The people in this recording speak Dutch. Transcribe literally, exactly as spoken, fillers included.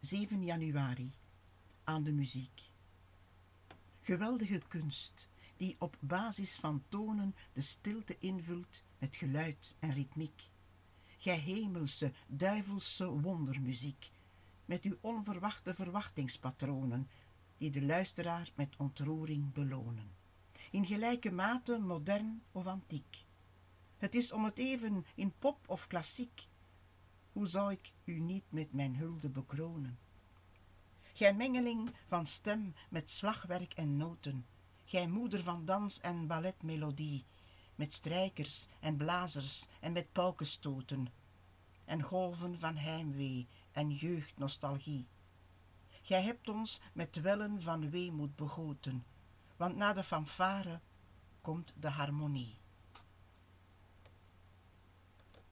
zeven januari, aan de muziek. Geweldige kunst, die op basis van tonen de stilte invult met geluid en ritmiek. Gij hemelse, duivelse wondermuziek, met uw onverwachte verwachtingspatronen, die de luisteraar met ontroering belonen. In gelijke mate modern of antiek. Het is om het even in pop of klassiek. Hoe zou ik u niet met mijn hulde bekronen? Gij mengeling van stem met slagwerk en noten, gij moeder van dans en balletmelodie, met strijkers en blazers en met paukenstoten, en golven van heimwee en jeugdnostalgie. Gij hebt ons met wellen van weemoed begoten, want na de fanfare komt de harmonie.